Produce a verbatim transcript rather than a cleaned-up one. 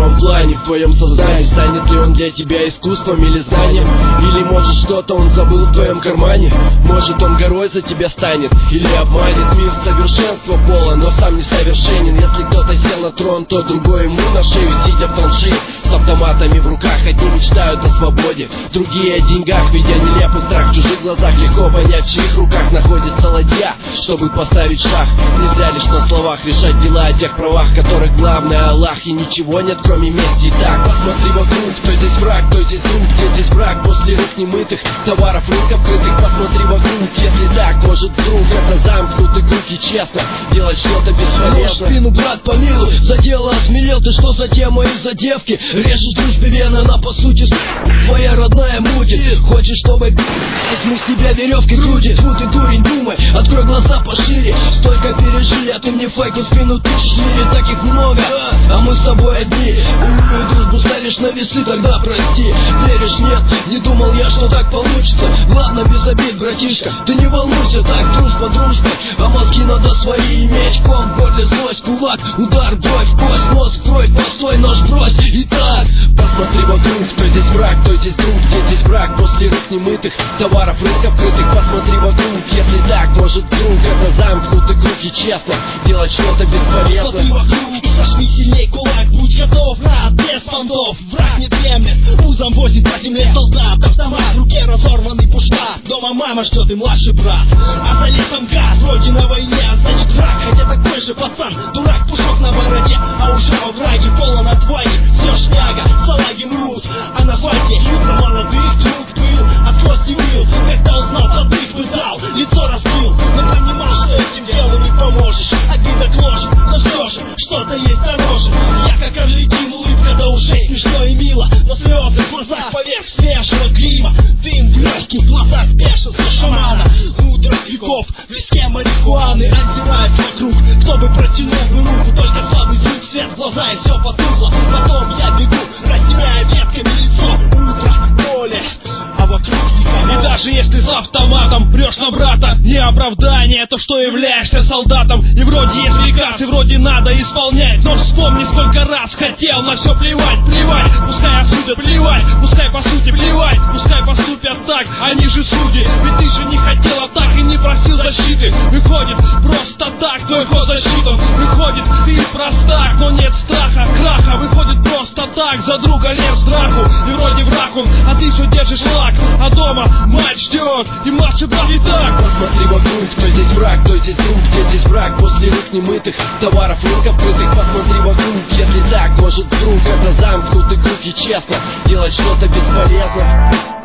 первом плане в твоем сознании. Станет ли он для тебя искусством или знанием? Или может что-то он забыл в твоем кармане? Может он горой за тебя станет или обманет? Мир совершенства полон, но сам несовершенен. Если кто-то сел на трон, то другой ему на шею, сидя в траншее с автоматами в руках. Одни мечтают о свободе, другие о деньгах, видя нелепый страх в чужих глазах. Легко понять, в чьих руках находится ладья, чтобы поставить шаг. Нельзя лишь на словах решать дела о тех правах, которых главное Аллах, и ничего нет кроме мести. Так, посмотри вокруг, кто здесь враг, кто здесь друг, где здесь враг после рук немытых товаров, рынков крытых. Посмотри вокруг, если так, может вдруг это замкнутый круг, и честно делать что-то бесполезно. Спину, брат, помилуй, за дело осмелел ты, что за тема из-за девки? Режешь дружбе вены, она по сути твоя родная мутит. Хочешь, чтобы мы с тебя веревки крутит? Фу ты, дурень, думай, открой глаза пошире. Столько пережили, а ты мне фейки в спину тычешь. В мире таких много, а мы с тобой одни. Умную дружбу ставишь на весы, тогда прости. Веришь, нет, не думал я, что так получится. Ладно, без обид, братишка, ты не волнуйся. Так, дружба дружбой, а мозги надо свои иметь. Ком в горле, злость, кулак, удар, бровь, кость, мозг, кровь, постой, нож брось. Итак, посмотри вокруг, кто здесь враг, кто здесь друг, где здесь враг после рук немытых товаров, рынков крытых. Посмотри вокруг, если так, может вдруг это замкнутый круг, и честно делать что-то бесполезно. Посмотри вокруг и сожми сильней кулак, будь готов, брат, без понтов. Враг не дремлет, узом возит по земле солдат. Автомат в руке разорванный пушка, дома мама ждет и младший брат. А за лесом газ, вроде на войне, а значит враг, хотя такой же пацан. Дурак, пушок на бороде, а уже во враге полон отваги. Все шняга, салаги мрут, а на фаге юг на молодых друг был, от злости мил. Когда узнал, подых пытал, лицо раскрыл, но понимал, что этим делу не поможешь. Обида гложет, но все же, что-то есть дороже. Я как орликин, улыбка до ушей, смешно и мило, но слезы в глазах поверх свежего грима. Дым в легких глазах бешенства шамана. Мудрость веков, в леске марихуаны, антирайф вокруг. Кто бы протянул бы руку, только слабый звук, свет в глаза и все потухло. Потом я бегу, растирая ветками лицо. Утро, поле, а вокруг никого. И даже если с автоматом прешь на брата, не оправдание то, что являешься солдатом. И вроде есть приказ, и вроде надо исполнять, но вспомни, сколько раз хотел на все плевать, плевать. Пускай осудят, плевать, пускай по сути плевать. Пускай поступят так, они же судьи. Ведь ты же не хотела так и не просил защиты. Выходит, просто так твой ход засчитан. Выходит, ты простак, но нет страха, краха. Выходит, просто так, за друга лез страху. И вроде враг он, а ты все держишь лак. А дома мать ждет, и младший брат и так. Посмотри вокруг, кто здесь враг, кто здесь друг, где здесь враг после рук немытых товаров, рынков крытых. Посмотри вокруг, если так, может вдруг это замкнутый круг, и честно делать что-то бесполезно.